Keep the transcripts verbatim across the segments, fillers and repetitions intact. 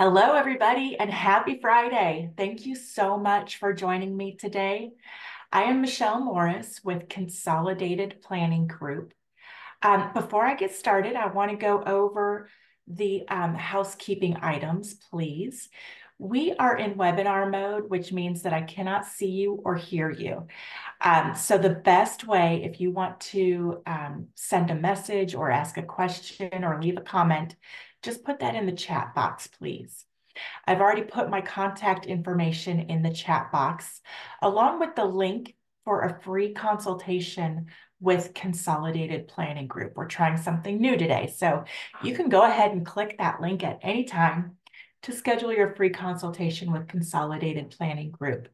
Hello, everybody, and happy Friday. Thank you so much for joining me today. I am Michelle Morris with Consolidated Planning Group. Um, before I get started, I want to go over the um, housekeeping items, please. We are in webinar mode, which means that I cannot see you or hear you. Um, so the best way, if you want to um, send a message or ask a question or leave a comment, just put that in the chat box, please. I've already put my contact information in the chat box, along with the link for a free consultation with Consolidated Planning Group. We're trying something new today, so you can go ahead and click that link at any time to schedule your free consultation with Consolidated Planning Group.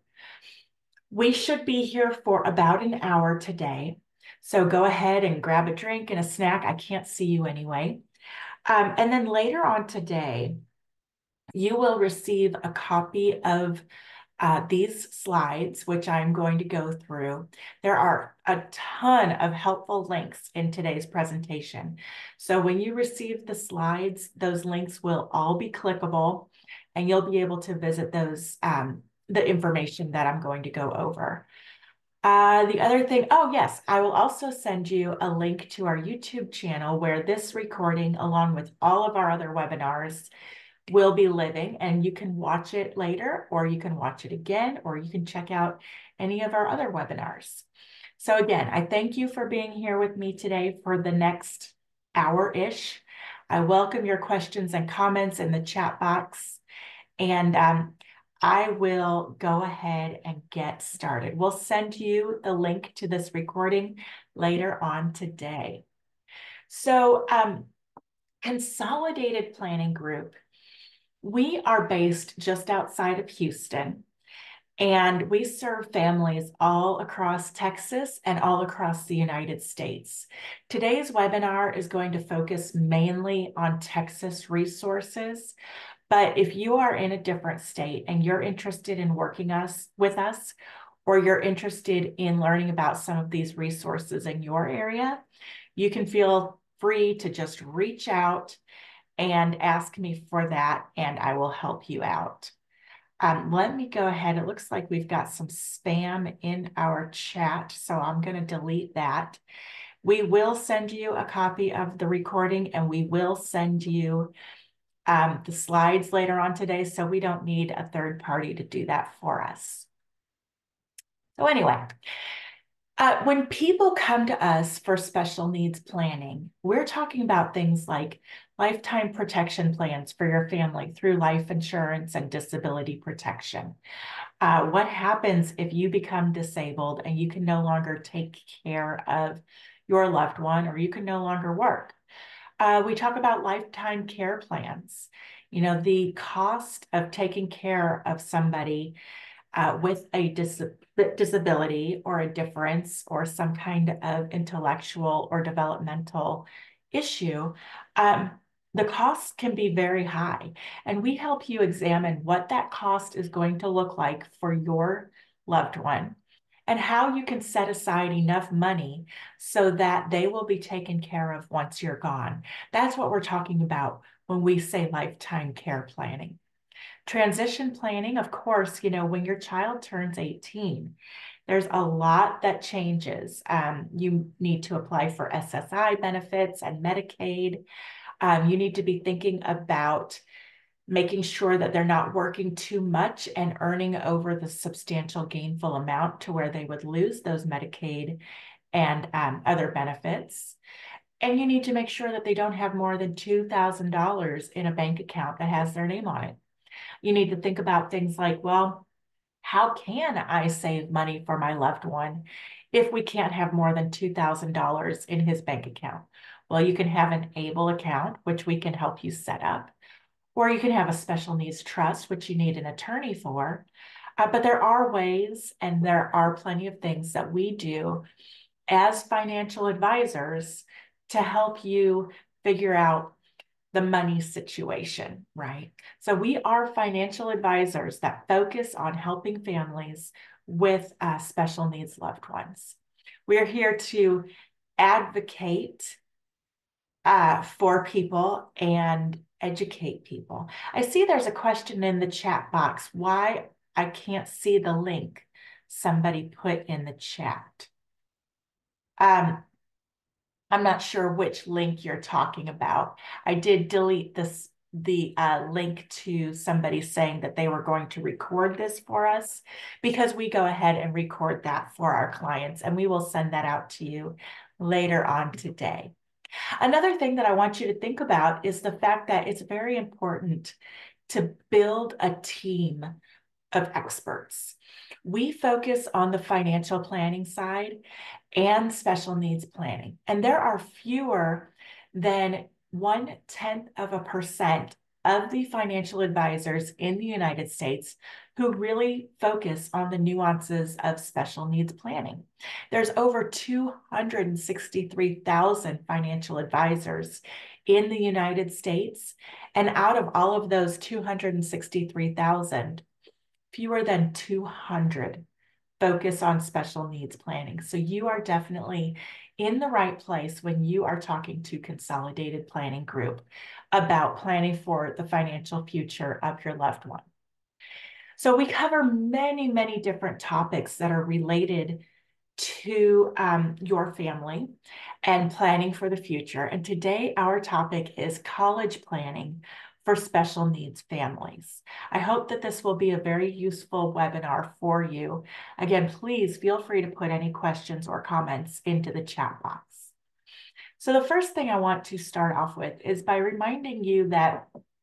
We should be here for about an hour today, so go ahead and grab a drink and a snack. I can't see you anyway. Um, and then later on today, you will receive a copy of uh, these slides, which I'm going to go through. There are a ton of helpful links in today's presentation. So when you receive the slides, those links will all be clickable, and you'll be able to visit those, um, the information that I'm going to go over. Uh, the other thing, oh yes, I will also send you a link to our YouTube channel where this recording, along with all of our other webinars, will be living, and you can watch it later, or you can watch it again, or you can check out any of our other webinars. So again, I thank you for being here with me today for the next hour-ish. I welcome your questions and comments in the chat box, and um, I will go ahead and get started. We'll send you the link to this recording later on today. So um, Consolidated Planning Group, we are based just outside of Houston, and we serve families all across Texas and all across the United States. Today's webinar is going to focus mainly on Texas resources, but if you are in a different state and you're interested in working us with us, or you're interested in learning about some of these resources in your area, you can feel free to just reach out and ask me for that, and I will help you out. Um, let me go ahead. It looks like we've got some spam in our chat, so I'm going to delete that. We will send you a copy of the recording, and we will send you um, the slides later on today, so we don't need a third party to do that for us. So anyway, Uh, when people come to us for special needs planning, we're talking about things like lifetime protection plans for your family through life insurance and disability protection. Uh, what happens if you become disabled and you can no longer take care of your loved one, or you can no longer work? Uh, we talk about lifetime care plans. You know, the cost of taking care of somebody uh, with a dis disability or a difference or some kind of intellectual or developmental issue, um, the costs can be very high. And we help you examine what that cost is going to look like for your loved one, and how you can set aside enough money so that they will be taken care of once you're gone. That's what we're talking about when we say lifetime care planning. Transition planning, of course, you know, when your child turns eighteen, there's a lot that changes. Um, you need to apply for S S I benefits and Medicaid. Um, you need to be thinking about making sure that they're not working too much and earning over the substantial gainful amount to where they would lose those Medicaid and um, other benefits. And you need to make sure that they don't have more than two thousand dollars in a bank account that has their name on it. You need to think about things like, well, how can I save money for my loved one if we can't have more than two thousand dollars in his bank account? Well, you can have an ABLE account, which we can help you set up, or you can have a special needs trust, which you need an attorney for. Uh, but there are ways, and there are plenty of things that we do as financial advisors to help you figure out the money situation, right? So we are financial advisors that focus on helping families with uh, special needs loved ones. We're here to advocate uh, for people and educate people. I see there's a question in the chat box, why I can't see the link somebody put in the chat. Um, I'm not sure which link you're talking about. I did delete this the uh, link to somebody saying that they were going to record this for us, because we go ahead and record that for our clients, and we will send that out to you later on today. Another thing that I want you to think about is the fact that it's very important to build a team of experts. We focus on the financial planning side and special needs planning, and there are fewer than one tenth of a percent of the financial advisors in the United States who really focus on the nuances of special needs planning. There's over two hundred sixty-three thousand financial advisors in the United States, and out of all of those two hundred sixty-three thousand, fewer than two hundred focus on special needs planning. So you are definitely in the right place when you are talking to Consolidated Planning Group about planning for the financial future of your loved one. So we cover many, many different topics that are related to um, your family and planning for the future. And today our topic is college planning for special needs families. I hope that this will be a very useful webinar for you. Again, please feel free to put any questions or comments into the chat box. So the first thing I want to start off with is by reminding you that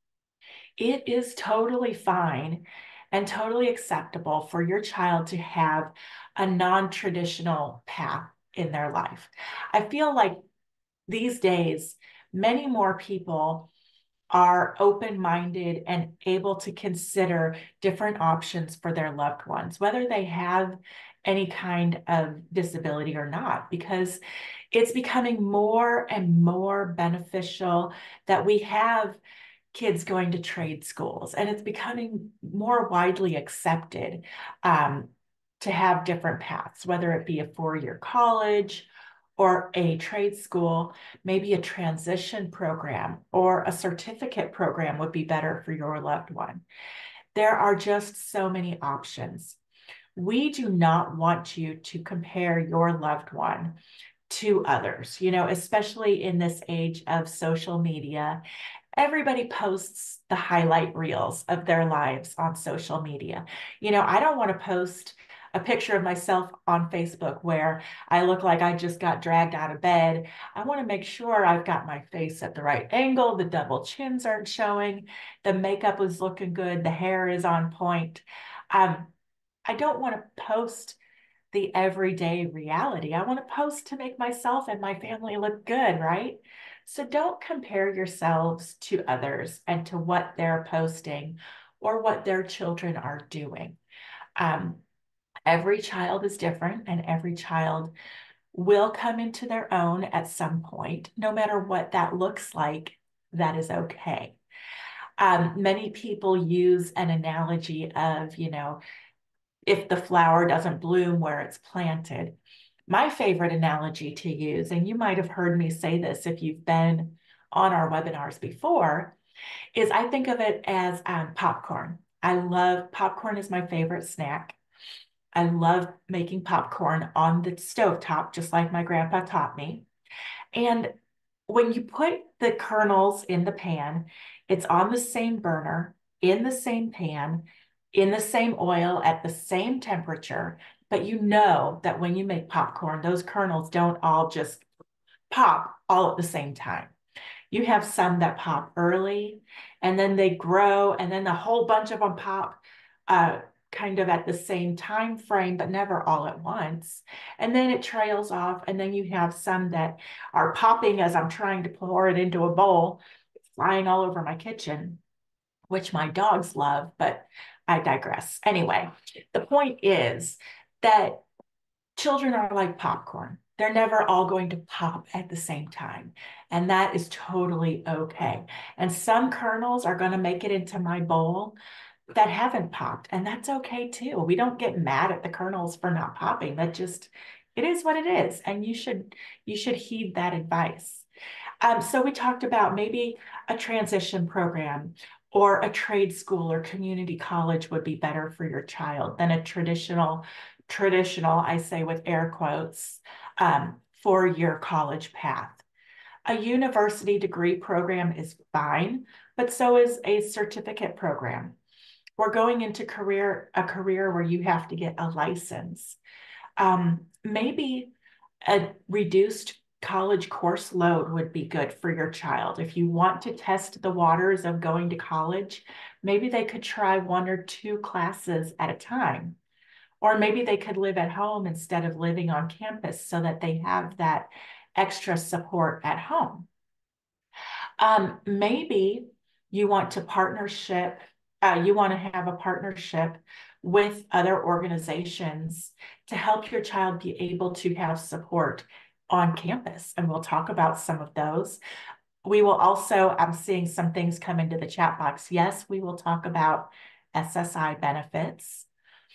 it is totally fine and totally acceptable for your child to have a non-traditional path in their life. I feel like these days, many more people are open-minded and able to consider different options for their loved ones, whether they have any kind of disability or not, because it's becoming more and more beneficial that we have kids going to trade schools, and it's becoming more widely accepted um, to have different paths, whether it be a four-year college or a trade school. Maybe a transition program or a certificate program would be better for your loved one. There are just so many options. We do not want you to compare your loved one to others, you know, especially in this age of social media. Everybody posts the highlight reels of their lives on social media. You know, I don't want to post a picture of myself on Facebook where I look like I just got dragged out of bed. I want to make sure I've got my face at the right angle, the double chins aren't showing, the makeup is looking good, the hair is on point. Um, I don't want to post the everyday reality. I want to post to make myself and my family look good, right? So don't compare yourselves to others and to what they're posting or what their children are doing. Um, every child is different, and every child will come into their own at some point. No matter what that looks like, that is okay. Um, many people use an analogy of, you know, if the flower doesn't bloom where it's planted. My favorite analogy to use, and you might have heard me say this if you've been on our webinars before, is I think of it as um, popcorn. I love, popcorn is my favorite snack. I love making popcorn on the stovetop, just like my grandpa taught me. And when you put the kernels in the pan, it's on the same burner, in the same pan, in the same oil, at the same temperature. But you know that when you make popcorn, those kernels don't all just pop all at the same time. You have some that pop early, and then they grow, and then a whole bunch of them pop uh, kind of at the same time frame, but never all at once. And then it trails off, and then you have some that are popping as I'm trying to pour it into a bowl, flying all over my kitchen, which my dogs love, but I digress. Anyway, the point is that children are like popcorn. They're never all going to pop at the same time. And that is totally okay. And some kernels are going to make it into my bowl that haven't popped, and that's okay too. We don't get mad at the kernels for not popping. That just, it is what it is. And you should, you should heed that advice. Um, so we talked about maybe a transition program or a trade school or community college would be better for your child than a traditional, traditional, I say with air quotes, um, four-year college path. A university degree program is fine, but so is a certificate program. We're going into career a career where you have to get a license. Um, maybe a reduced college course load would be good for your child. If you want to test the waters of going to college, maybe they could try one or two classes at a time. Or maybe they could live at home instead of living on campus so that they have that extra support at home. Um, maybe you want to partnership, uh, you want to have a partnership with other organizations to help your child be able to have support on campus. And we'll talk about some of those. We will also, I'm seeing some things come into the chat box. Yes, we will talk about S S I benefits.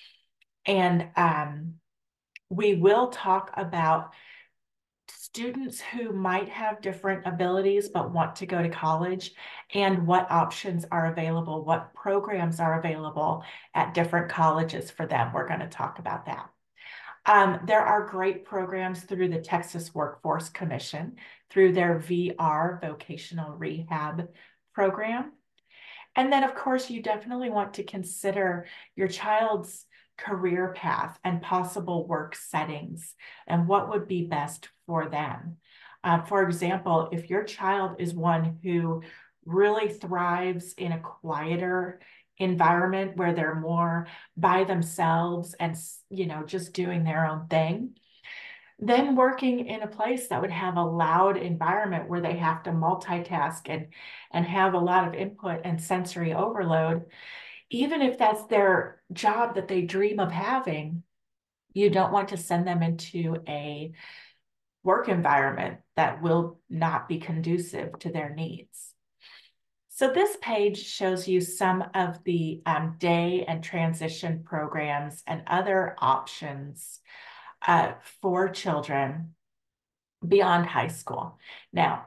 And um, we will talk about students who might have different abilities but want to go to college and what options are available, what programs are available at different colleges for them. We're going to talk about that. Um, there are great programs through the Texas Workforce Commission, through their V R vocational rehab program. And then, of course, you definitely want to consider your child's career path and possible work settings and what would be best for them. Uh, for example, if your child is one who really thrives in a quieter environment where they're more by themselves and, you know, just doing their own thing, then working in a place that would have a loud environment where they have to multitask and, and have a lot of input and sensory overload, even if that's their job that they dream of having, you don't want to send them into a work environment that will not be conducive to their needs. So this page shows you some of the um, day and transition programs and other options uh, for children beyond high school. Now,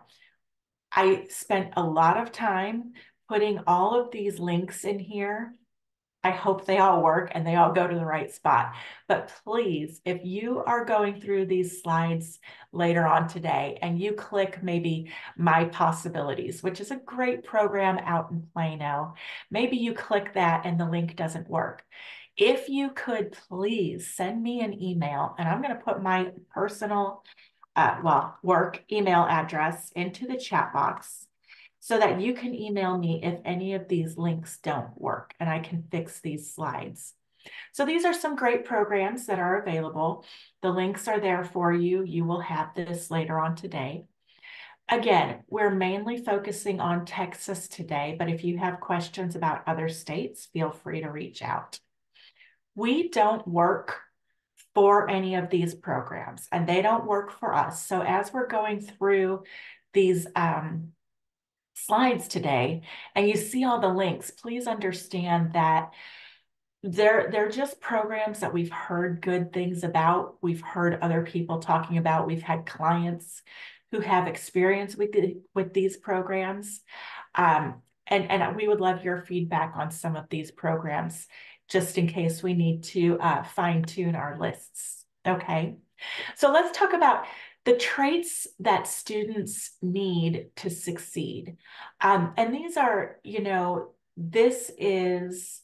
I spent a lot of time putting all of these links in here. I hope they all work and they all go to the right spot. But please, if you are going through these slides later on today and you click maybe My Possibilities, which is a great program out in Plano, maybe you click that and the link doesn't work. If you could please send me an email, and I'm going to put my personal uh, well, work email address into the chat box so that you can email me if any of these links don't work and I can fix these slides. So these are some great programs that are available. The links are there for you. You will have this later on today. Again, we're mainly focusing on Texas today, but if you have questions about other states, feel free to reach out. We don't work for any of these programs and they don't work for us. So as we're going through these um, slides today and you see all the links, please understand that they're, they're just programs that we've heard good things about. We've heard other people talking about. We've had clients who have experience with, the, with these programs. Um, and, and we would love your feedback on some of these programs, just in case we need to uh, fine tune our lists, okay? So let's talk about the traits that students need to succeed. Um, and these are, you know, this is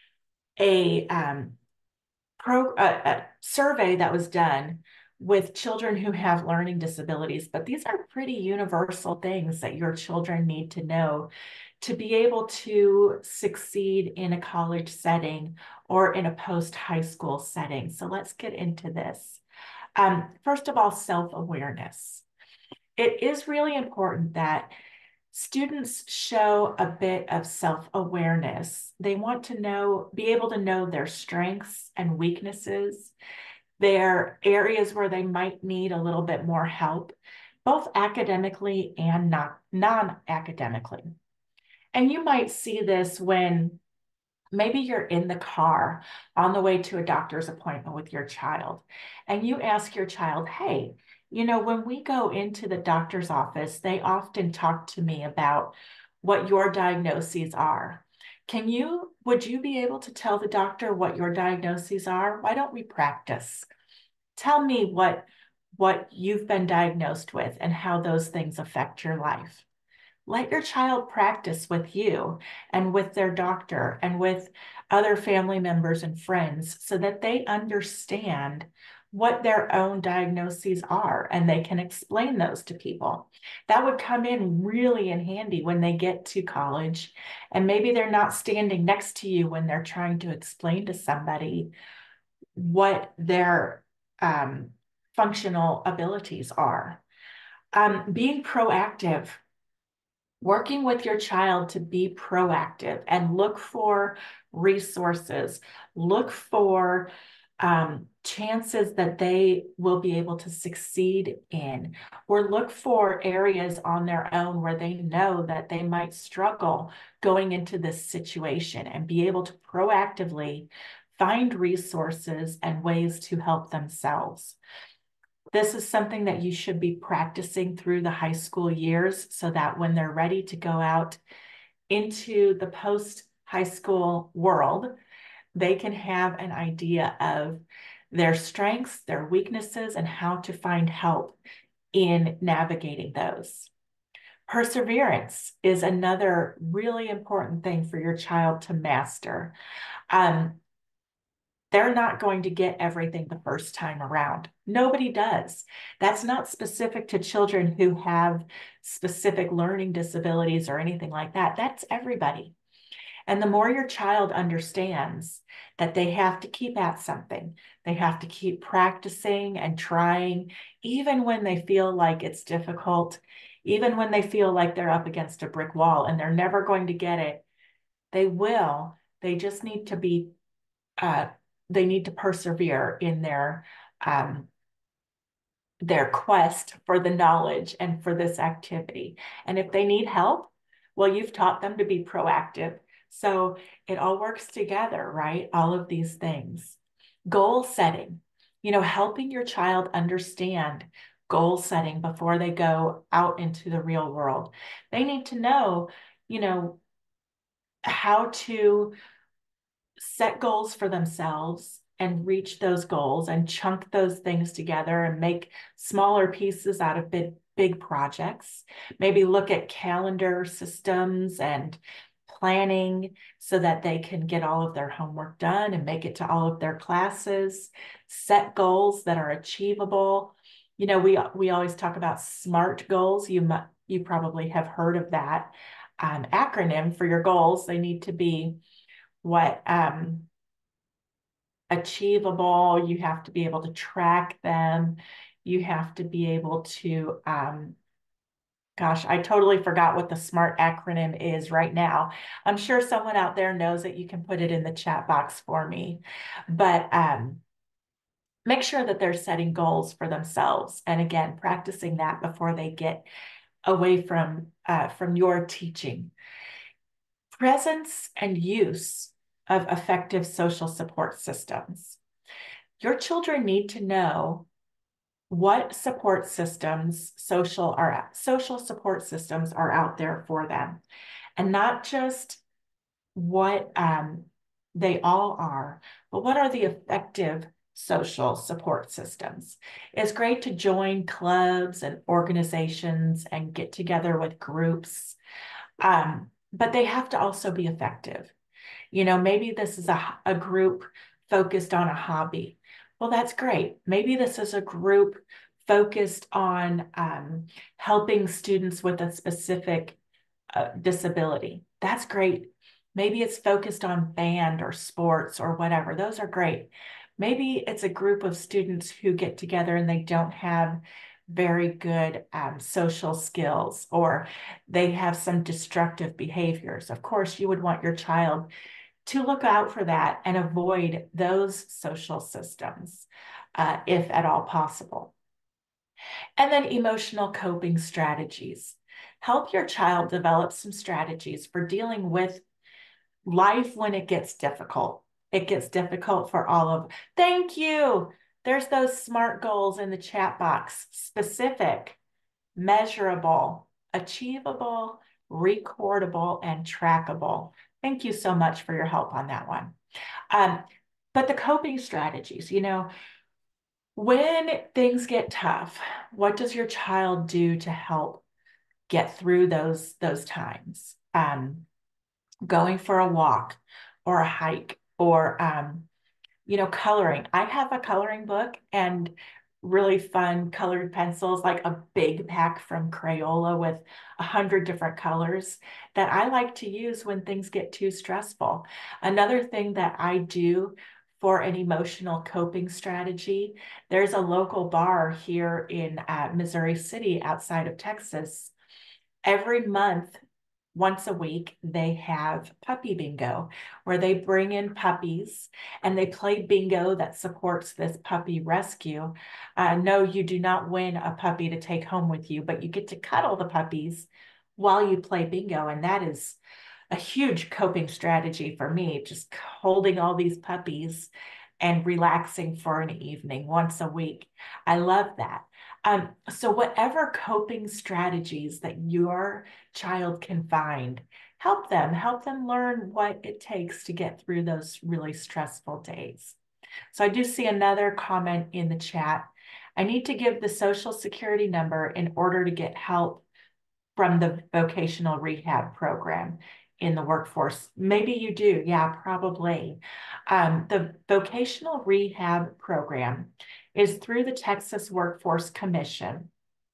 a, um, pro, a, a survey that was done with children who have learning disabilities, but these are pretty universal things that your children need to know to be able to succeed in a college setting or in a post-high school setting. So let's get into this. Um, first of all, self-awareness. It is really important that students show a bit of self-awareness. They want to know, be able to know their strengths and weaknesses, their areas where they might need a little bit more help, both academically and not non-academically. And you might see this when maybe you're in the car on the way to a doctor's appointment with your child, and you ask your child, hey, You know, when we go into the doctor's office, they often talk to me about what your diagnoses are. Can you, would you be able to tell the doctor what your diagnoses are? Why don't we practice? Tell me what what you've been diagnosed with and how those things affect your life. Let your child practice with you and with their doctor and with other family members and friends so that they understand what their own diagnoses are and they can explain those to people. That would come in really in handy when they get to college, and maybe they're not standing next to you when they're trying to explain to somebody what their um, functional abilities are. Um, being proactive, working with your child to be proactive and look for resources, look for um, chances that they will be able to succeed in, or look for areas on their own where they know that they might struggle going into this situation, and be able to proactively find resources and ways to help themselves. This is something that you should be practicing through the high school years so that when they're ready to go out into the post-high school world, they can have an idea of their strengths, their weaknesses, and how to find help in navigating those. Perseverance is another really important thing for your child to master. Um, they're not going to get everything the first time around. Nobody does. That's not specific to children who have specific learning disabilities or anything like that. That's everybody. And the more your child understands that they have to keep at something, they have to keep practicing and trying, even when they feel like it's difficult, even when they feel like they're up against a brick wall and they're never going to get it, they will. They just need to be uh, they need to persevere in their um, their quest for the knowledge and for this activity. And if they need help, well, you've taught them to be proactive. So it all works together, right? All of these things. Goal setting, you know, helping your child understand goal setting before they go out into the real world. They need to know, you know, how to set goals for themselves and reach those goals and chunk those things together and make smaller pieces out of big, big projects. Maybe look at calendar systems and planning so that they can get all of their homework done and make it to all of their classes. Set goals that are achievable. You know, we, we always talk about SMART goals. You, you probably have heard of that um, acronym for your goals. They need to be what um, achievable, you have to be able to track them, you have to be able to, um, gosh, I totally forgot what the SMART acronym is right now. I'm sure someone out there knows it. You can put it in the chat box for me. But um, make sure that they're setting goals for themselves. And again, practicing that before they get away from, uh, from your teaching. Presence and use of effective social support systems. Your children need to know what support systems, social are social support systems are out there for them, and not just what um, they all are, but what are the effective social support systems. It's great to join clubs and organizations and get together with groups, um, but they have to also be effective. You know, maybe this is a, a group focused on a hobby. Well, that's great. Maybe this is a group focused on um, helping students with a specific uh, disability. That's great. Maybe it's focused on band or sports or whatever. Those are great. Maybe it's a group of students who get together and they don't have very good um, social skills, or they have some destructive behaviors. Of course, you would want your child to look out for that and avoid those social systems, uh, if at all possible. And then emotional coping strategies. Help your child develop some strategies for dealing with life when it gets difficult. It gets difficult for all of, thank you. There's those SMART goals in the chat box: specific, measurable, achievable, recordable, and trackable. Thank you so much for your help on that one. Um, but the coping strategies, you know, when things get tough, what does your child do to help get through those, those times? Um, going for a walk or a hike or, um, you know, coloring. I have a coloring book and really fun colored pencils, like a big pack from Crayola with a hundred different colors that I like to use when things get too stressful. Another thing that I do for an emotional coping strategy, there's a local bar here in uh, Missouri City outside of Texas. Every month, once a week, they have puppy bingo, where they bring in puppies and they play bingo that supports this puppy rescue. Uh, no, you do not win a puppy to take home with you, but you get to cuddle the puppies while you play bingo. And that is a huge coping strategy for me, just holding all these puppies and relaxing for an evening once a week. I love that. Um, so whatever coping strategies that your child can find, help them, help them learn what it takes to get through those really stressful days. So I do see another comment in the chat. I need to give the social security number in order to get help from the vocational rehab program in the workforce. Maybe you do. Yeah, probably. Um, the vocational rehab program is through the Texas Workforce Commission.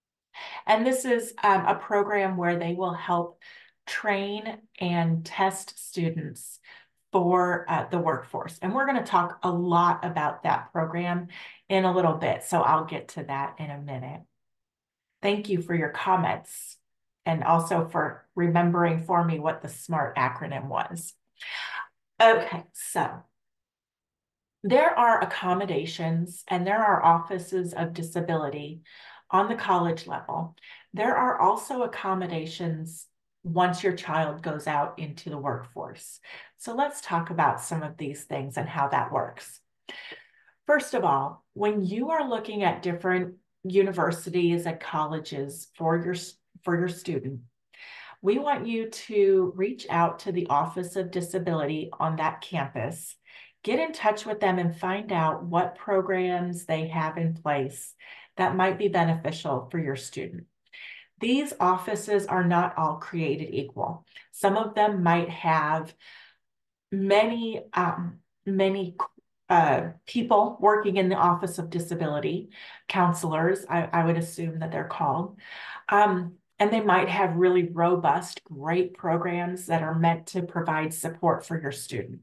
And this is um, a program where they will help train and test students for uh, the workforce. And we're going to talk a lot about that program in a little bit. So I'll get to that in a minute. Thank you for your comments and also for remembering for me what the SMART acronym was. Okay, so there are accommodations and there are offices of disability on the college level. There are also accommodations once your child goes out into the workforce. So let's talk about some of these things and how that works. First of all, when you are looking at different universities and colleges for your, for your student, we want you to reach out to the Office of Disability on that campus, get in touch with them and find out what programs they have in place that might be beneficial for your student. These offices are not all created equal. Some of them might have many, um, many uh, people working in the Office of Disability, counselors, I, I would assume that they're called. Um, and they might have really robust, great programs that are meant to provide support for your student.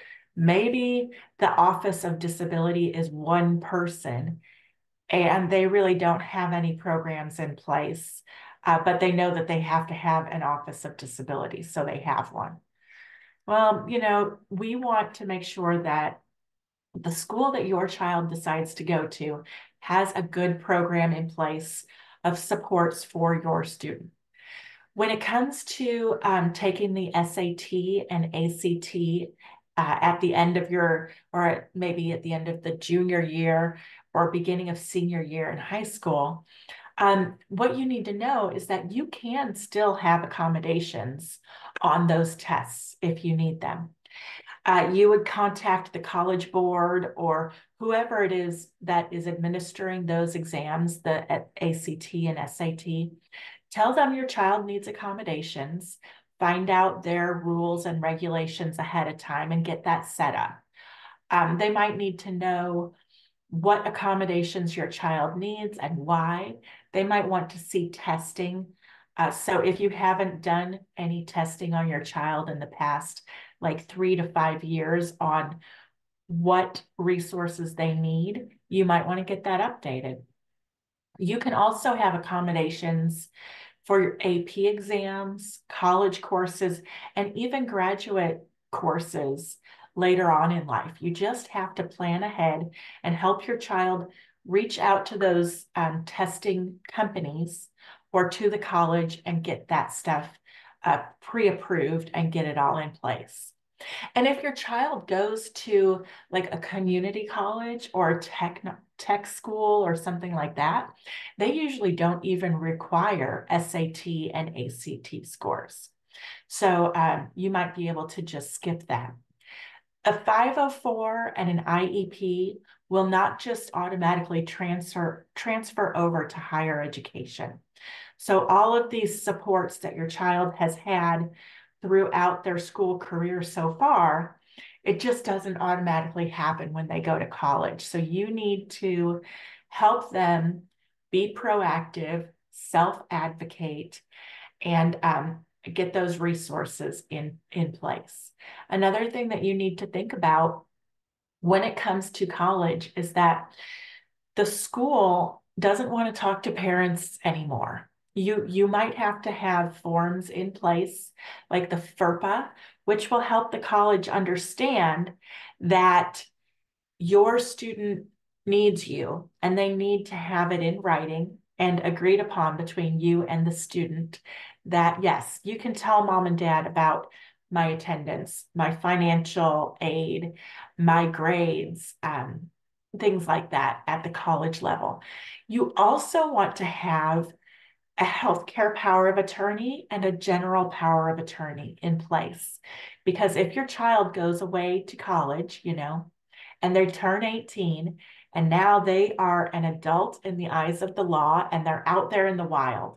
Maybe the Office of Disability is one person and they really don't have any programs in place, uh, but they know that they have to have an Office of Disability, so they have one. Well, you know, we want to make sure that the school that your child decides to go to has a good program in place of supports for your student. When it comes to um, taking the S A T and A C T uh, at the end of your, or maybe at the end of the junior year or beginning of senior year in high school, um, what you need to know is that you can still have accommodations on those tests if you need them. Uh, you would contact the college board or whoever it is that is administering those exams, the A C T and S A T. Tell them your child needs accommodations, find out their rules and regulations ahead of time and get that set up. Um, they might need to know what accommodations your child needs and why. They might want to see testing. Uh, so if you haven't done any testing on your child in the past, like three to five years on what resources they need, you might want to get that updated. You can also have accommodations for your A P exams, college courses, and even graduate courses later on in life. You just have to plan ahead and help your child reach out to those um, testing companies or to the college and get that stuff uh, pre-approved and get it all in place. And if your child goes to like a community college or a tech, tech school or something like that, they usually don't even require S A T and A C T scores. So um, you might be able to just skip that. A five oh four and an I E P will not just automatically transfer, transfer over to higher education. So all of these supports that your child has had throughout their school career so far, it just doesn't automatically happen when they go to college. So you need to help them be proactive, self-advocate, and um, get those resources in, in place. Another thing that you need to think about when it comes to college is that the school doesn't want to talk to parents anymore. You, you might have to have forms in place like the FERPA, which will help the college understand that your student needs you and they need to have it in writing and agreed upon between you and the student that, yes, you can tell mom and dad about my attendance, my financial aid, my grades, um, things like that at the college level. You also want to have a healthcare power of attorney and a general power of attorney in place. Because if your child goes away to college, you know, and they turn eighteen, and now they are an adult in the eyes of the law and they're out there in the wild.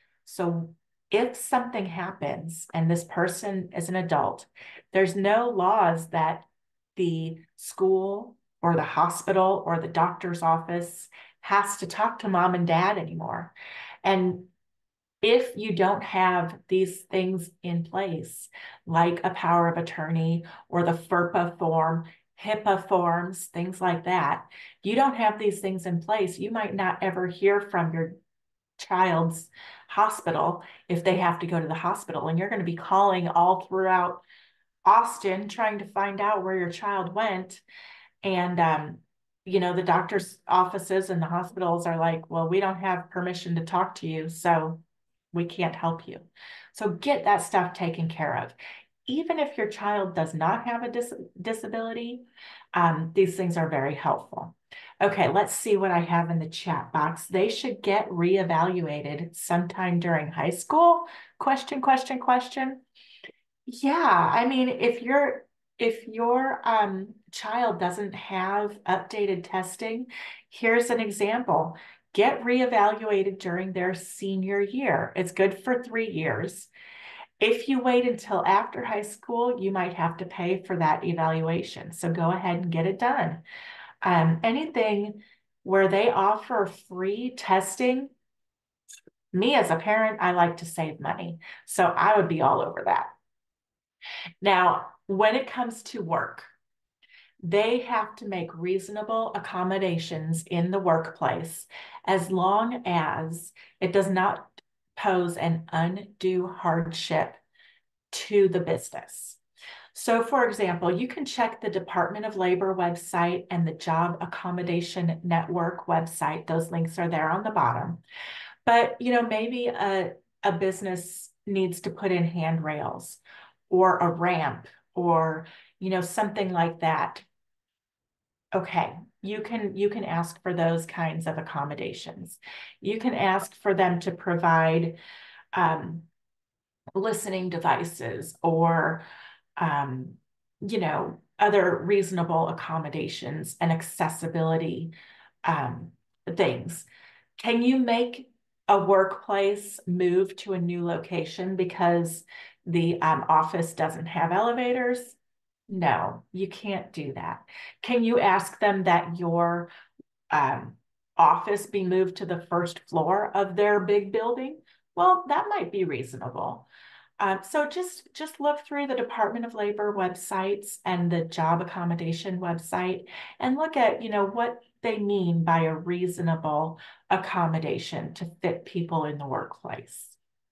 So if something happens and this person is an adult, there's no laws that the school or the hospital or the doctor's office has to talk to mom and dad anymore. And if you don't have these things in place, like a power of attorney or the FERPA form, HIPAA forms, things like that, you don't have these things in place, you might not ever hear from your child's hospital if they have to go to the hospital. And you're going to be calling all throughout Austin trying to find out where your child went. And, um, you know, the doctor's offices and the hospitals are like, well, we don't have permission to talk to you, so we can't help you. So get that stuff taken care of. Even if your child does not have a dis disability, um, these things are very helpful. Okay, let's see what I have in the chat box. They should get reevaluated sometime during high school. Question, question, question. Yeah, I mean, if your if your um, child doesn't have updated testing, here's an example. Get reevaluated during their senior year. It's good for three years. If you wait until after high school, you might have to pay for that evaluation. So go ahead and get it done. Um, anything where they offer free testing, me as a parent, I like to save money. So I would be all over that. Now, when it comes to work, they have to make reasonable accommodations in the workplace as long as it does not pose an undue hardship to the business. So for example, you can check the Department of Labor website and the Job Accommodation Network website. Those links are there on the bottom. But, you know, maybe a, a business needs to put in handrails or a ramp or, you know, something like that. Okay, you can you can ask for those kinds of accommodations. You can ask for them to provide um, listening devices or, um, you know, other reasonable accommodations and accessibility um, things. Can you make a workplace move to a new location because the um, office doesn't have elevators? No, you can't do that. Can you ask them that your um, office be moved to the first floor of their big building? Well, that might be reasonable. Um, so just, just look through the Department of Labor websites and the job accommodation website and look at, you know, what they mean by a reasonable accommodation to fit people in the workplace.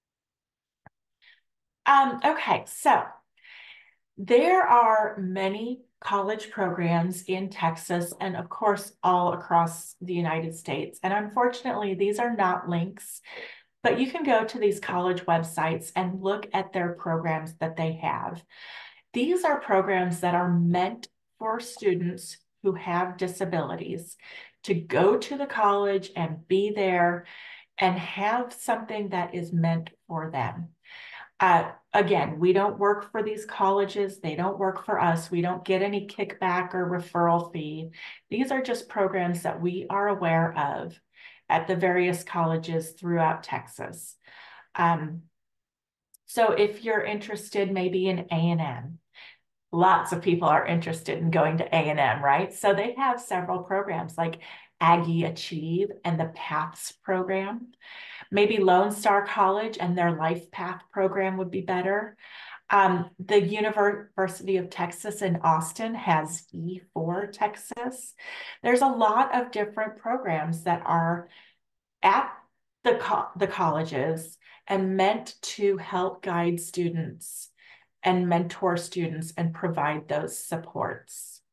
Um, okay, so there are many college programs in Texas and of course all across the United States. And unfortunately, these are not links, but you can go to these college websites and look at their programs that they have. These are programs that are meant for students who have disabilities to go to the college and be there and have something that is meant for them. Uh, again, we don't work for these colleges. They don't work for us. We don't get any kickback or referral fee. These are just programs that we are aware of at the various colleges throughout Texas. Um, so if you're interested maybe in A and M, lots of people are interested in going to A and M, right? So they have several programs like Aggie Achieve and the PATHS program. Maybe Lone Star College and their Life Path program would be better. Um, the University of Texas in Austin has E four Texas. There's a lot of different programs that are at the, co the colleges and meant to help guide students and mentor students and provide those supports.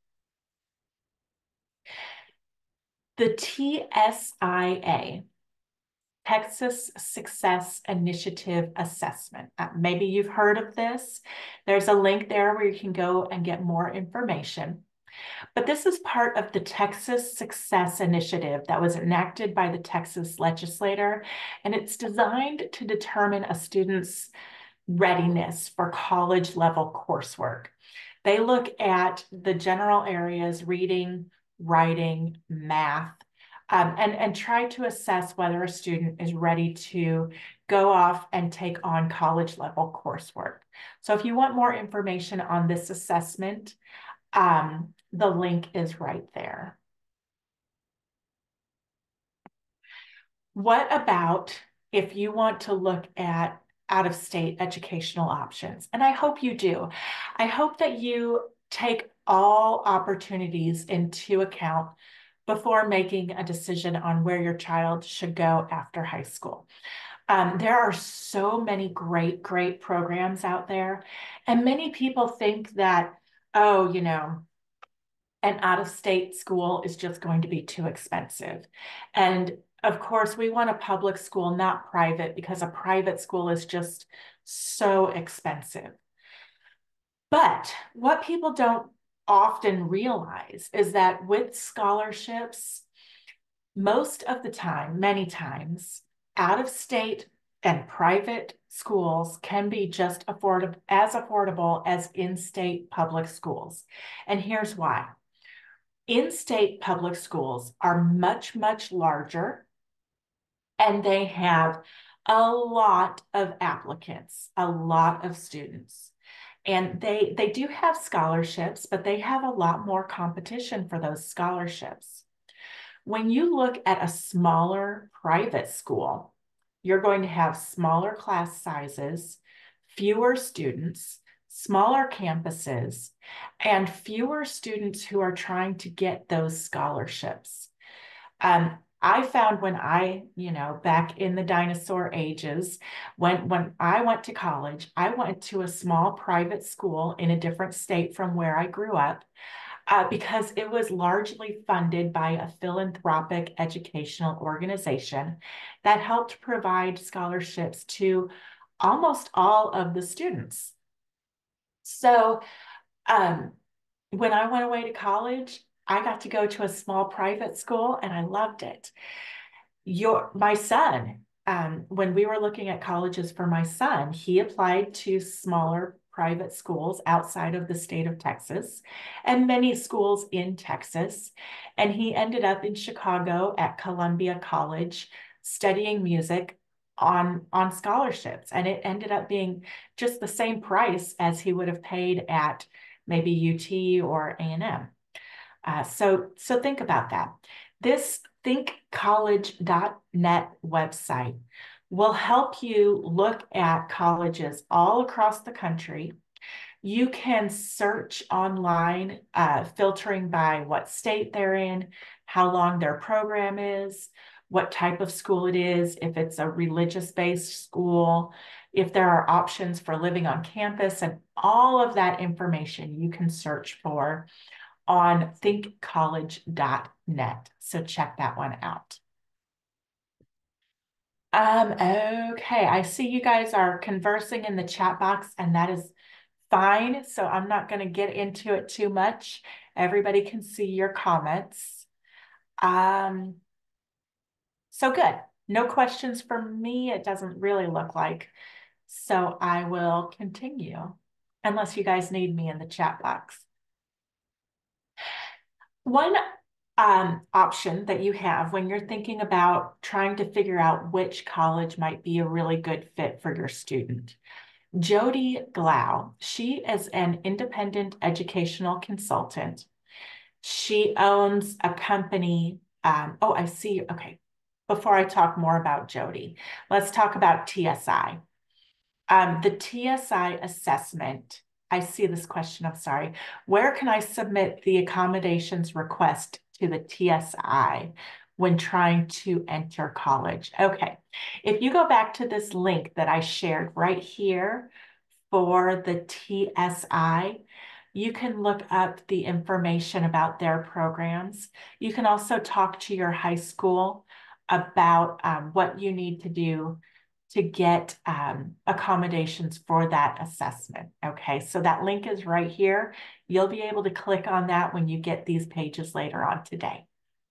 The T S I A, Texas Success Initiative Assessment. Uh, maybe you've heard of this. There's a link there where you can go and get more information. But this is part of the Texas Success Initiative that was enacted by the Texas legislature, and it's designed to determine a student's readiness for college level coursework. They look at the general areas, reading, writing, math, um, and, and try to assess whether a student is ready to go off and take on college level coursework. So if you want more information on this assessment, um, the link is right there. What about if you want to look at out-of-state educational options? And I hope you do. I hope that you take all opportunities into account before making a decision on where your child should go after high school. Um, there are so many great, great programs out there. And many people think that, oh, you know, an out-of-state school is just going to be too expensive. And of course, we want a public school, not private, because a private school is just so expensive. But what people don't often realize is that with scholarships, most of the time, many times, out-of-state and private schools can be just affordable, as affordable as in-state public schools. And here's why. In-state public schools are much, much larger, and they have a lot of applicants, a lot of students. And they, they do have scholarships, but they have a lot more competition for those scholarships. When you look at a smaller private school, you're going to have smaller class sizes, fewer students, smaller campuses, and fewer students who are trying to get those scholarships. Um, I found when I, you know, back in the dinosaur ages, when, when I went to college, I went to a small private school in a different state from where I grew up, uh, because it was largely funded by a philanthropic educational organization that helped provide scholarships to almost all of the students. So um, when I went away to college, I got to go to a small private school and I loved it. Your, my son, um, when we were looking at colleges for my son, he applied to smaller private schools outside of the state of Texas and many schools in Texas. And he ended up in Chicago at Columbia College studying music on, on scholarships. And it ended up being just the same price as he would have paid at maybe U T or A and M. Uh, so, so think about that. This think college dot net website will help you look at colleges all across the country. You can search online, uh, filtering by what state they're in, how long their program is, what type of school it is, if it's a religious-based school, if there are options for living on campus, and all of that information you can search for on think college dot net. So check that one out. Um, okay, I see you guys are conversing in the chat box, and that is fine, so I'm not going to get into it too much. Everybody can see your comments. Um, so good. No questions from me. It doesn't really look like. So I will continue unless you guys need me in the chat box. One um, option that you have when you're thinking about trying to figure out which college might be a really good fit for your student. Jody Glau, she is an independent educational consultant. She owns a company. Um, oh, I see. Okay. Before I talk more about Jody, let's talk about T S I. Um, the T S I assessment, I see this question, I'm sorry. Where can I submit the accommodations request to the T S I when trying to enter college? Okay, if you go back to this link that I shared right here for the T S I, you can look up the information about their programs. You can also talk to your high school about um, what you need to do to get um, accommodations for that assessment. Okay, so that link is right here. You'll be able to click on that when you get these pages later on today.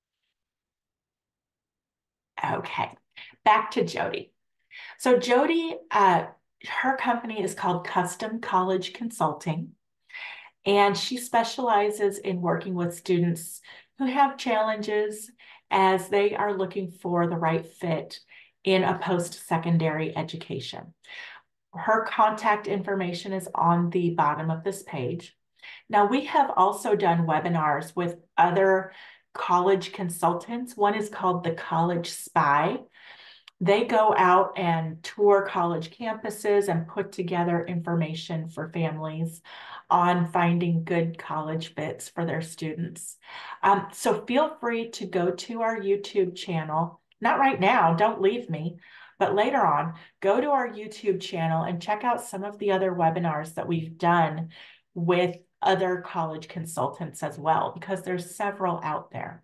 Okay, back to Jody. So Jody, uh, her company is called Custom College Consulting, and she specializes in working with students who have challenges as they are looking for the right fit in a post-secondary education. Her contact information is on the bottom of this page. Now, we have also done webinars with other college consultants. One is called the College Spy. They go out and tour college campuses and put together information for families on finding good college fits for their students. Um, so feel free to go to our YouTube channel. Not right now, don't leave me, but later on, go to our YouTube channel and check out some of the other webinars that we've done with other college consultants as well, because there's several out there.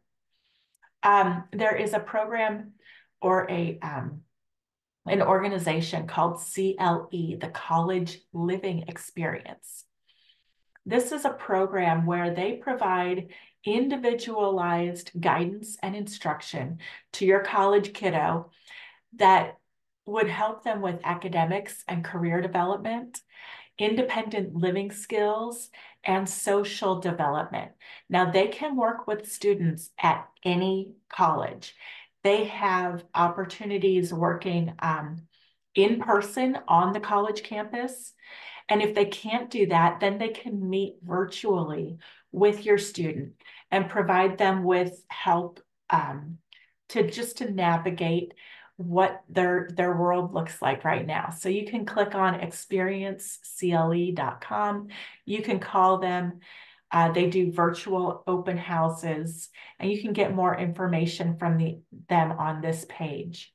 Um, there is a program or a um, an organization called C L E, the College Living Experience. This is a program where they provide individualized guidance and instruction to your college kiddo that would help them with academics and career development, independent living skills, and social development. Now, they can work with students at any college. They have opportunities working um, in person on the college campus. And if they can't do that, then they can meet virtually with your student and provide them with help um, to just to navigate what their their world looks like right now. So you can click on experience C L E dot com. You can call them. Uh, they do virtual open houses, and you can get more information from the, them on this page.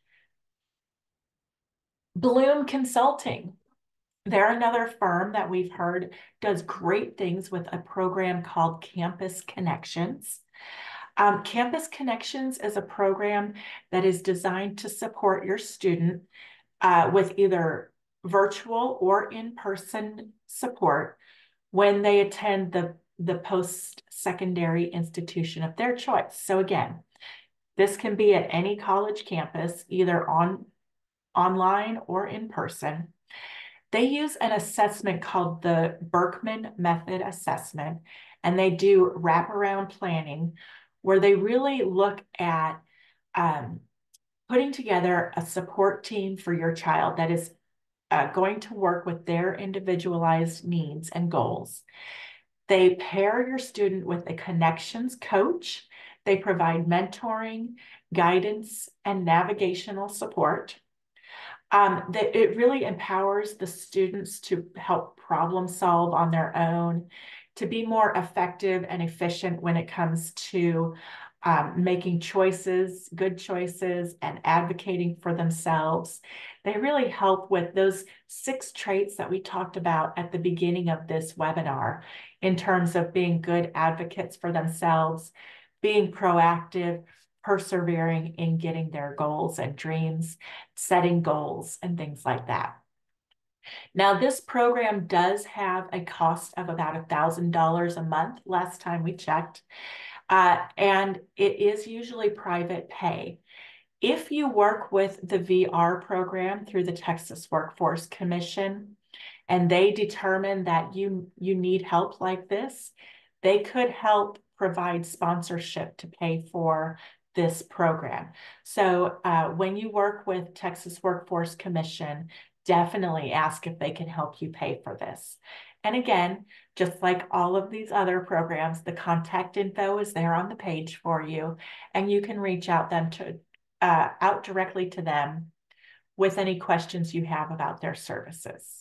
Bloom Consulting. They're another firm that we've heard does great things with a program called Campus Connections. Um, Campus Connections is a program that is designed to support your student uh, with either virtual or in-person support when they attend the, the post-secondary institution of their choice. So again, this can be at any college campus, either on online or in person. They use an assessment called the Berkman Method Assessment, and they do wraparound planning where they really look at um, putting together a support team for your child that is uh, going to work with their individualized needs and goals. They pair your student with a connections coach. They provide mentoring, guidance, and navigational support. Um, that it really empowers the students to help problem solve on their own, to be more effective and efficient when it comes to um, making choices, good choices, and advocating for themselves. They really help with those six traits that we talked about at the beginning of this webinar in terms of being good advocates for themselves, being proactive, persevering in getting their goals and dreams, setting goals and things like that. Now, this program does have a cost of about one thousand dollars a month, last time we checked, uh, and it is usually private pay. If you work with the V R program through the Texas Workforce Commission, and they determine that you, you need help like this, they could help provide sponsorship to pay for this program. So uh, when you work with Texas Workforce Commission, definitely ask if they can help you pay for this. And again, just like all of these other programs, the contact info is there on the page for you, and you can reach out them to uh, out directly to them with any questions you have about their services.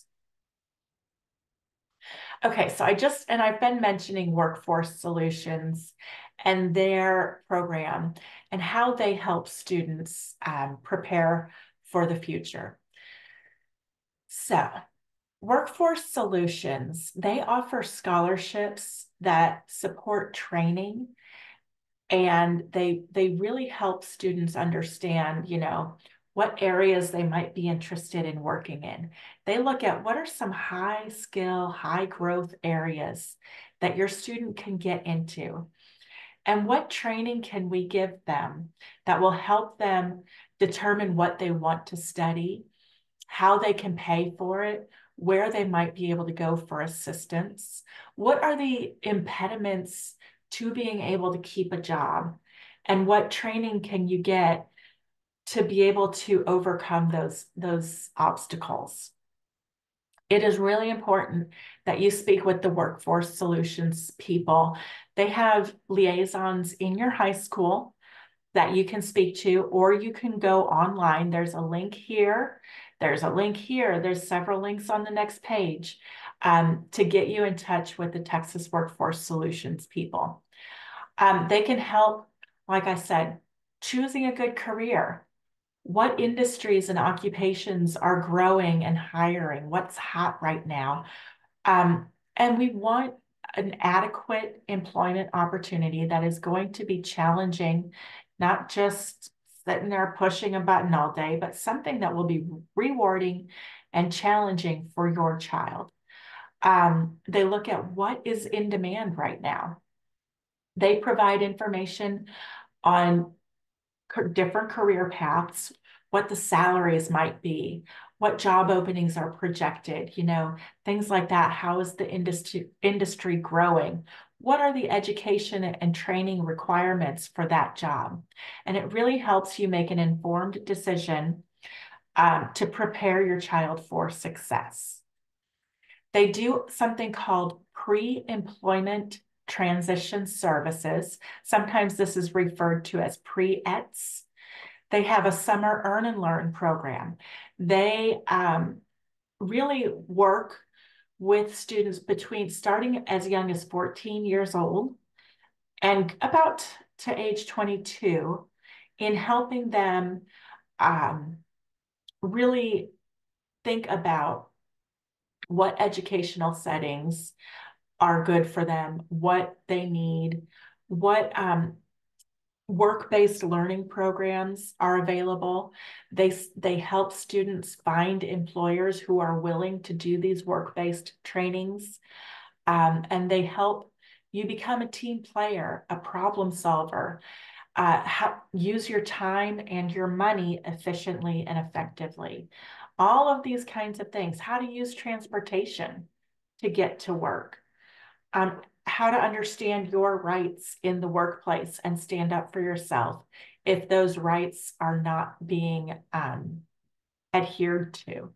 Okay, so I just, and I've been mentioning Workforce Solutions and their program and how they help students um, prepare for the future. So, Workforce Solutions, they offer scholarships that support training, and they they really help students understand, you know, what areas they might be interested in working in. They look at what are some high skill, high growth areas that your student can get into, and what training can we give them that will help them determine what they want to study, how they can pay for it, where they might be able to go for assistance, what are the impediments to being able to keep a job, and what training can you get to be able to overcome those, those obstacles. It is really important that you speak with the Workforce Solutions people. They have liaisons in your high school that you can speak to, or you can go online. There's a link here. There's a link here. There's several links on the next page um, to get you in touch with the Texas Workforce Solutions people. Um, they can help, like I said, choosing a good career. What industries and occupations are growing and hiring? What's hot right now? Um, and we want an adequate employment opportunity that is going to be challenging, not just sitting there pushing a button all day, but something that will be rewarding and challenging for your child. Um, they look at what is in demand right now. They provide information on different career paths, what the salaries might be, what job openings are projected, you know, things like that. How is the industry industry growing? What are the education and training requirements for that job? And it really helps you make an informed decision um, to prepare your child for success. They do something called pre-employment transition services. Sometimes this is referred to as pre-E T S. They have a summer earn and learn program. They um, really work with students between starting as young as fourteen years old and about to age twenty-two in helping them um, really think about what educational settings are good for them, what they need, what um, work-based learning programs are available. They, they help students find employers who are willing to do these work-based trainings. Um, and they help you become a team player, a problem solver, uh, how, use your time and your money efficiently and effectively. All of these kinds of things, how to use transportation to get to work. Um, how to understand your rights in the workplace and stand up for yourself if those rights are not being um, adhered to.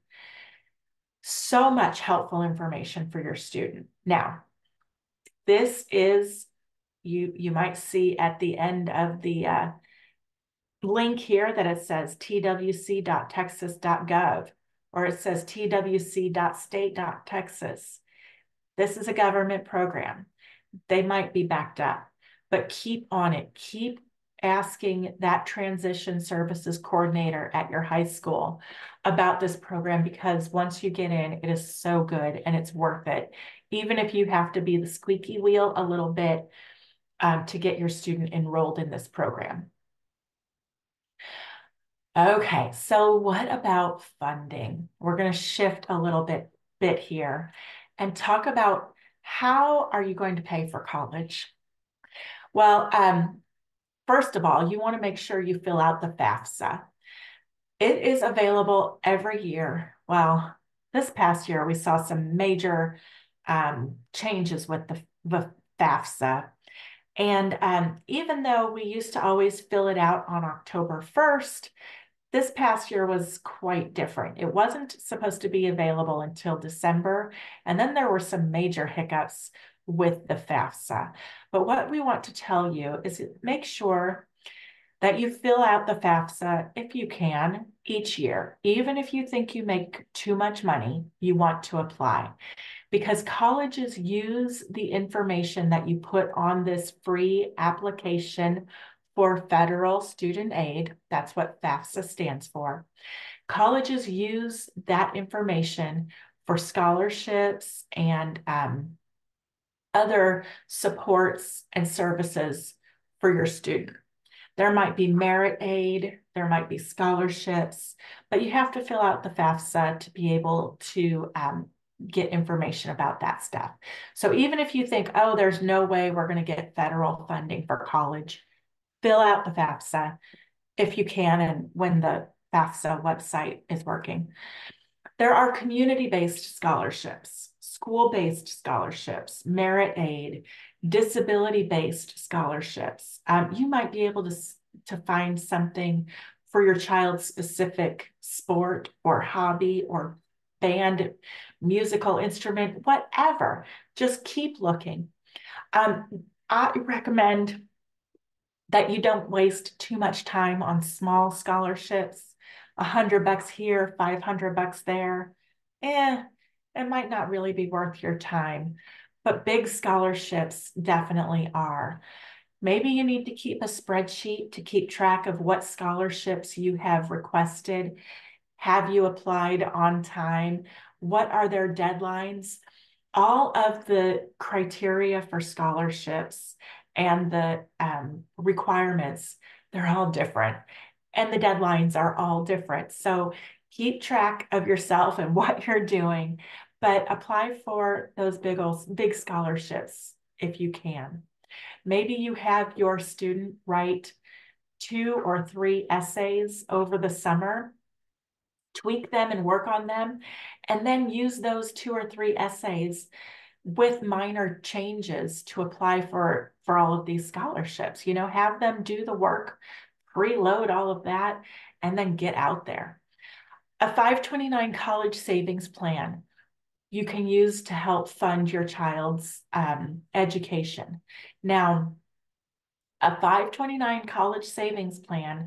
So much helpful information for your student. Now, this is, you, you might see at the end of the uh, link here that it says t w c dot texas dot gov, or it says t w c dot state dot texas. This is a government program. They might be backed up, but keep on it. Keep asking that transition services coordinator at your high school about this program, because once you get in, it is so good and it's worth it. Even if you have to be the squeaky wheel a little bit um, to get your student enrolled in this program. Okay, so what about funding? We're going to shift a little bit bit here and talk about how are you going to pay for college? Well, um, first of all, you want to make sure you fill out the FAFSA. It is available every year. Well, this past year we saw some major um, changes with the, the FAFSA. And um, even though we used to always fill it out on October first, this past year was quite different. It wasn't supposed to be available until December, and then there were some major hiccups with the FAFSA. But what we want to tell you is make sure that you fill out the FAFSA if you can each year. Even if you think you make too much money, you want to apply because colleges use the information that you put on this free application for federal student aid. That's what FAFSA stands for. Colleges use that information for scholarships and um, other supports and services for your student. There might be merit aid, there might be scholarships, but you have to fill out the FAFSA to be able to um, get information about that stuff. So even if you think, oh, there's no way we're going to get federal funding for college, fill out the FAFSA if you can and when the FAFSA website is working. There are community-based scholarships, school-based scholarships, merit aid, disability-based scholarships. Um, you might be able to, to find something for your child's specific sport or hobby or band, musical instrument, whatever. Just keep looking. Um, I recommend that you don't waste too much time on small scholarships. A hundred bucks here, five hundred bucks there. Eh, it might not really be worth your time, but big scholarships definitely are. Maybe you need to keep a spreadsheet to keep track of what scholarships you have requested. Have you applied on time? What are their deadlines? All of the criteria for scholarships and the um, requirements, they're all different. And the deadlines are all different. So keep track of yourself and what you're doing, but apply for those big, old, big scholarships if you can. Maybe you have your student write two or three essays over the summer, tweak them and work on them, and then use those two or three essays with minor changes to apply for, for all of these scholarships. You know, have them do the work, preload all of that, and then get out there. A five twenty-nine college savings plan you can use to help fund your child's um, education. Now, a five twenty-nine college savings plan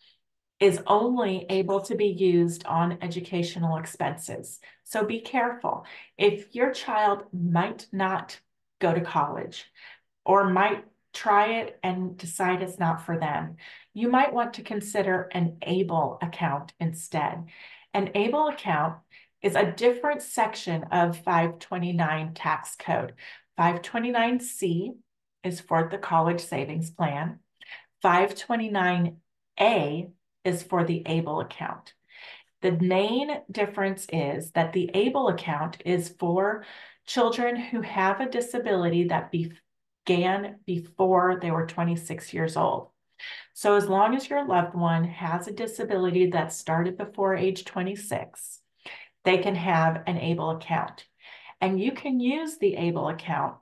is only able to be used on educational expenses. So be careful. If your child might not go to college or might try it and decide it's not for them, you might want to consider an ABLE account instead. An ABLE account is a different section of five twenty-nine tax code. five twenty-nine C is for the college savings plan. five twenty-nine A is for the ABLE account. The main difference is that the ABLE account is for children who have a disability that began before they were twenty-six years old. So as long as your loved one has a disability that started before age twenty-six, they can have an ABLE account. And you can use the ABLE account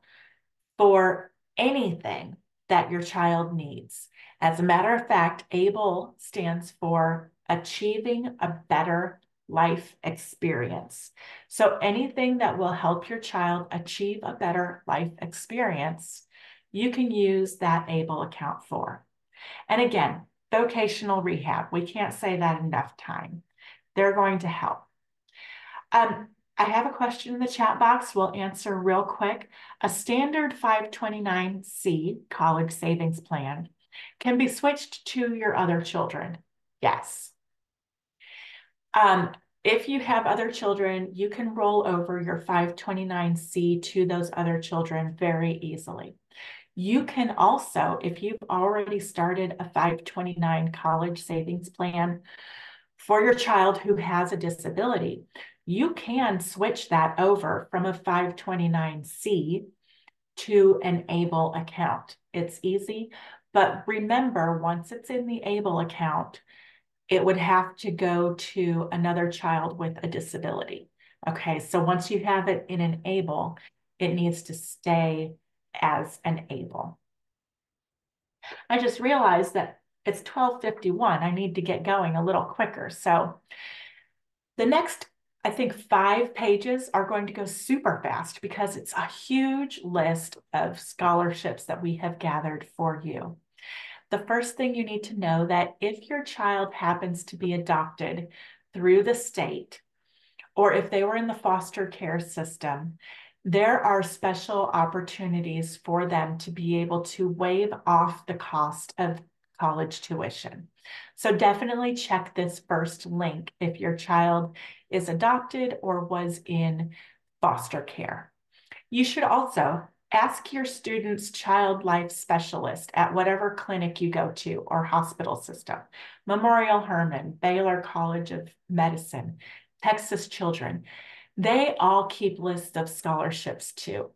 for anything that your child needs. As a matter of fact, ABLE stands for Achieving a Better Life Experience. So anything that will help your child achieve a better life experience, you can use that ABLE account for. And again, vocational rehab, we can't say that enough time. They're going to help. Um, I have a question in the chat box we'll answer real quick. A standard five twenty-nine C college savings plan can be switched to your other children. Yes. Um, if you have other children, you can roll over your five twenty-nine C to those other children very easily. You can also, if you've already started a five twenty-nine college savings plan for your child who has a disability, you can switch that over from a five twenty-nine C to an ABLE account. It's easy, but remember, once it's in the ABLE account, it would have to go to another child with a disability. Okay, so once you have it in an ABLE, it needs to stay as an ABLE. I just realized that it's twelve fifty-one. I need to get going a little quicker. So the next, I think, five pages are going to go super fast because it's a huge list of scholarships that we have gathered for you. The first thing you need to know that if your child happens to be adopted through the state, or if they were in the foster care system, there are special opportunities for them to be able to waive off the cost of college tuition. So definitely check this first link if your child is adopted or was in foster care. You should also ask your student's child life specialist at whatever clinic you go to or hospital system, Memorial Hermann, Baylor College of Medicine, Texas Children. They all keep lists of scholarships too.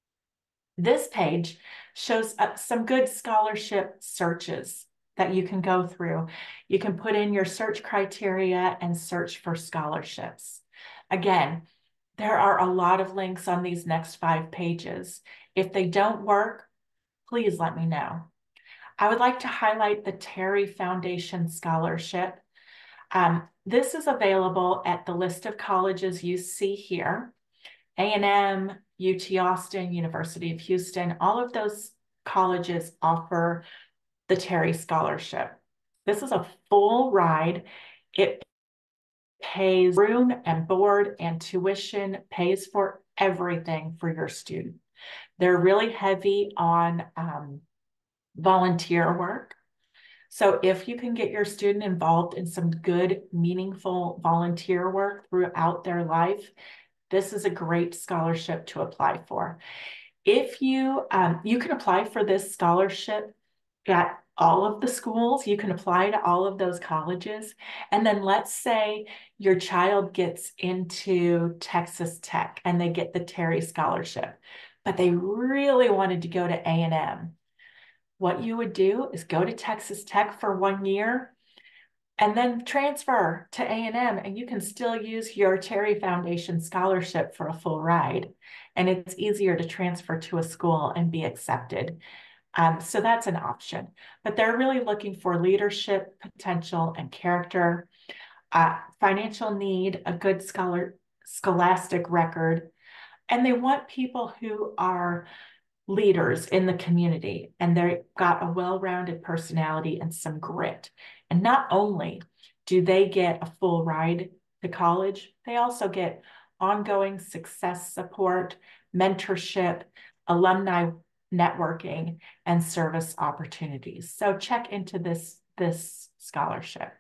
This page shows up some good scholarship searches that you can go through. You can put in your search criteria and search for scholarships. Again, there are a lot of links on these next five pages. If they don't work, please let me know. I would like to highlight the Terry Foundation Scholarship. Um, this is available at the list of colleges you see here. A and M, U T Austin, University of Houston, all of those colleges offer the Terry Scholarship. This is a full ride. It pays room and board and tuition, pays for everything for your student. They're really heavy on um, volunteer work. So if you can get your student involved in some good, meaningful volunteer work throughout their life, this is a great scholarship to apply for. If you, um, you can apply for this scholarship at all of the schools, you can apply to all of those colleges. And then let's say your child gets into Texas Tech and they get the Terry Scholarship, but they really wanted to go to A and M. What you would do is go to Texas Tech for one year and then transfer to A and M, and you can still use your Terry Foundation scholarship for a full ride. And it's easier to transfer to a school and be accepted. Um, so that's an option. But they're really looking for leadership, potential, and character, uh, financial need, a good scholar, scholastic record, and they want people who are leaders in the community and they've got a well-rounded personality and some grit. And not only do they get a full ride to college, they also get ongoing success support, mentorship, alumni networking, and service opportunities. So check into this, this scholarship.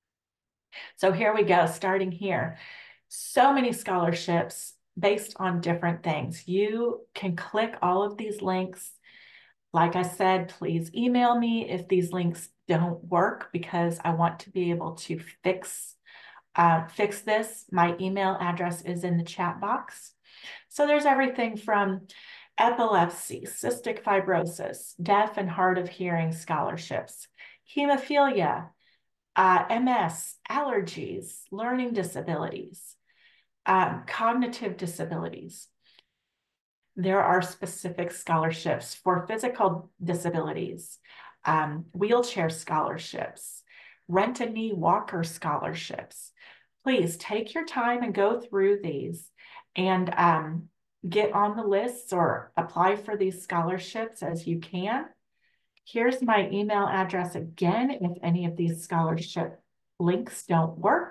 So here we go, starting here. So many scholarships based on different things. You can click all of these links. Like I said, please email me if these links don't work because I want to be able to fix, uh, fix this. My email address is in the chat box. So there's everything from epilepsy, cystic fibrosis, deaf and hard of hearing scholarships, hemophilia, uh, M S, allergies, learning disabilities, um, cognitive disabilities. There are specific scholarships for physical disabilities, um, wheelchair scholarships, rent-a-knee walker scholarships. Please take your time and go through these and um, get on the lists or apply for these scholarships as you can. Here's my email address again if any of these scholarship links don't work.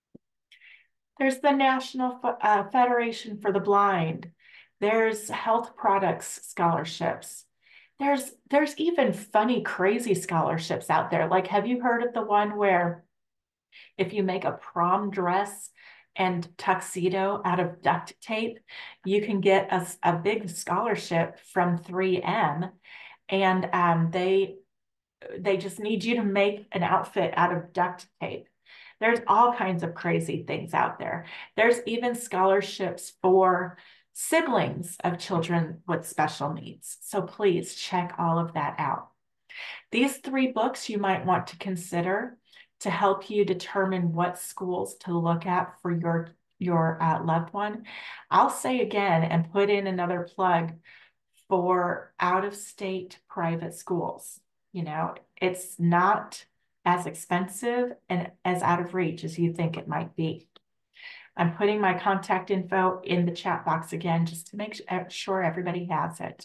There's the National uh, Federation for the Blind. There's health products scholarships. There's, there's even funny, crazy scholarships out there. Like, have you heard of the one where if you make a prom dress and tuxedo out of duct tape, you can get a, a big scholarship from three M, and um, they they just need you to make an outfit out of duct tape. There's all kinds of crazy things out there. There's even scholarships for siblings of children with special needs. So please check all of that out. These three books you might want to consider to help you determine what schools to look at for your, your uh, loved one. I'll say again and put in another plug for out-of-state private schools. You know, it's not as expensive and as out of reach as you think it might be. I'm putting my contact info in the chat box again, just to make sure everybody has it.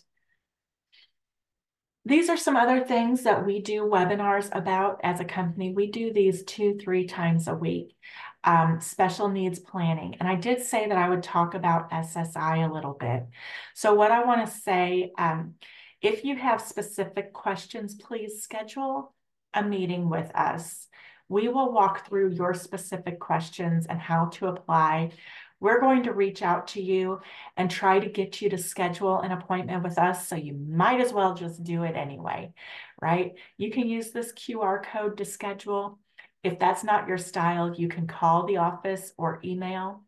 These are some other things that we do webinars about as a company. We do these two, three times a week, um, special needs planning. And I did say that I would talk about S S I a little bit. So what I want to say, um, if you have specific questions, please schedule a meeting with us. We will walk through your specific questions and how to apply. We're going to reach out to you and try to get you to schedule an appointment with us, so you might as well just do it anyway, right? You can use this Q R code to schedule. If that's not your style, you can call the office or email.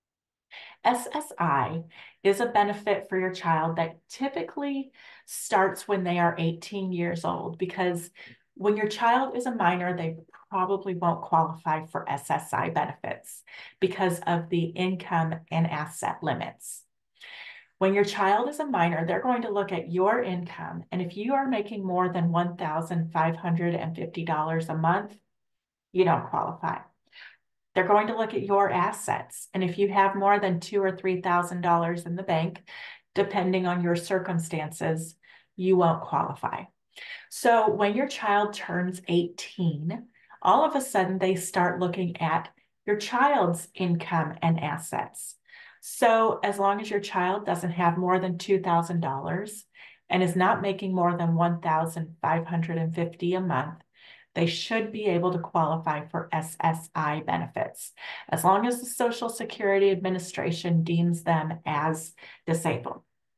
S S I is a benefit for your child that typically starts when they are eighteen years old, because when your child is a minor, they probably won't qualify for S S I benefits because of the income and asset limits. When your child is a minor, they're going to look at your income. And if you are making more than one thousand five hundred fifty dollars a month, you don't qualify. They're going to look at your assets. And if you have more than two thousand or three thousand dollars in the bank, depending on your circumstances, you won't qualify. So when your child turns eighteen, all of a sudden they start looking at your child's income and assets. So as long as your child doesn't have more than two thousand dollars and is not making more than one thousand five hundred fifty dollars a month, they should be able to qualify for S S I benefits, as long as the Social Security Administration deems them as disabled.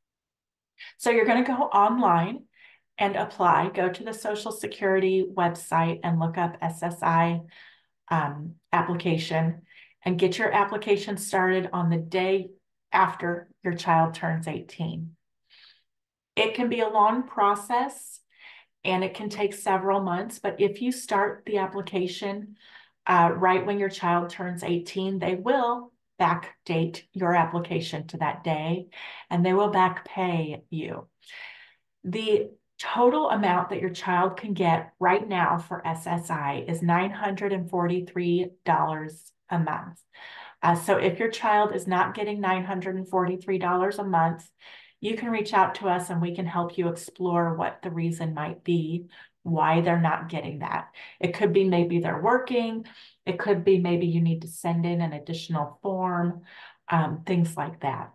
So you're going to go online and apply. Go to the Social Security website and look up S S I um, application and get your application started on the day after your child turns eighteen. It can be a long process and it can take several months, but if you start the application uh, right when your child turns eighteen, they will backdate your application to that day and they will back pay you. The total amount that your child can get right now for S S I is nine hundred forty-three dollars a month. Uh, so if your child is not getting nine hundred forty-three dollars a month, you can reach out to us and we can help you explore what the reason might be, why they're not getting that. It could be maybe they're working. It could be maybe you need to send in an additional form, um, things like that.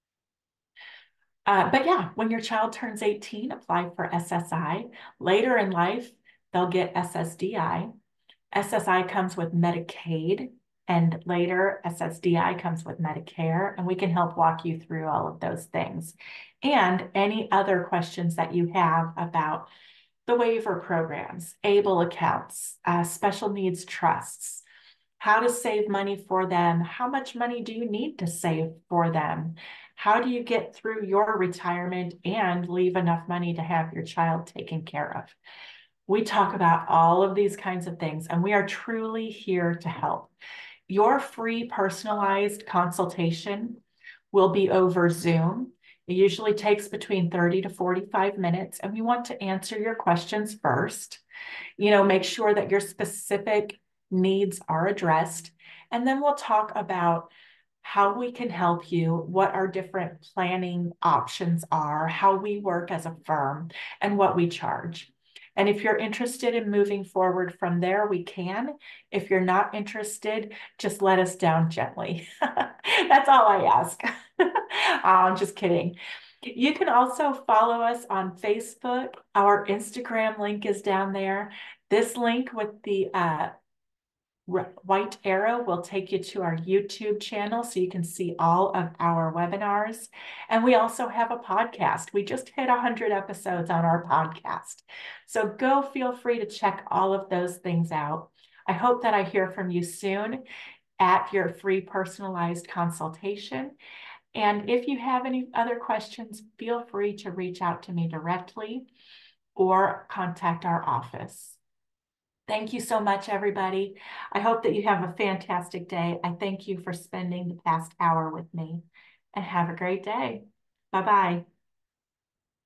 Uh, but yeah, when your child turns eighteen, apply for S S I. Later in life, they'll get S S D I. S S I comes with Medicaid, and later S S D I comes with Medicare, and we can help walk you through all of those things. And any other questions that you have about the waiver programs, ABLE accounts, uh, special needs trusts, how to save money for them, how much money do you need to save for them, how do you get through your retirement and leave enough money to have your child taken care of. We talk about all of these kinds of things, and we are truly here to help. Your free personalized consultation will be over Zoom. It usually takes between thirty to forty-five minutes, and we want to answer your questions first. You know, make sure that your specific needs are addressed, and then we'll talk about how we can help you, what our different planning options are, how we work as a firm, and what we charge. And if you're interested in moving forward from there, we can. If you're not interested, just let us down gently. That's all I ask. I'm just kidding. You can also follow us on Facebook. Our Instagram link is down there. This link with the uh, white arrow will take you to our YouTube channel so you can see all of our webinars. And we also have a podcast. We just hit one hundred episodes on our podcast. So go feel free to check all of those things out. I hope that I hear from you soon at your free personalized consultation. And if you have any other questions, feel free to reach out to me directly or contact our office. Thank you so much, everybody. I hope that you have a fantastic day. I thank you for spending the past hour with me, and have a great day. Bye-bye.